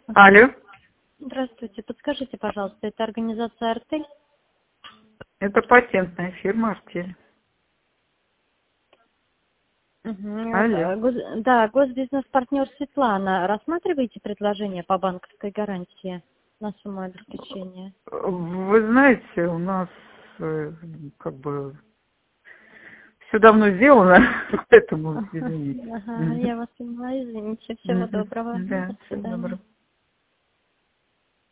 Алло, Здравствуйте. Подскажите, пожалуйста, это организация «Артель»? это патентная фирма «Артель». Алло. Да, госбизнес-партнер Светлана. Рассматриваете предложение по банковской гарантии на сумму обеспечения? Вы знаете, у нас как бы все давно сделано, поэтому извините. Ага, я вас поняла, извините. Всего доброго. Да, До всего свидания. доброго.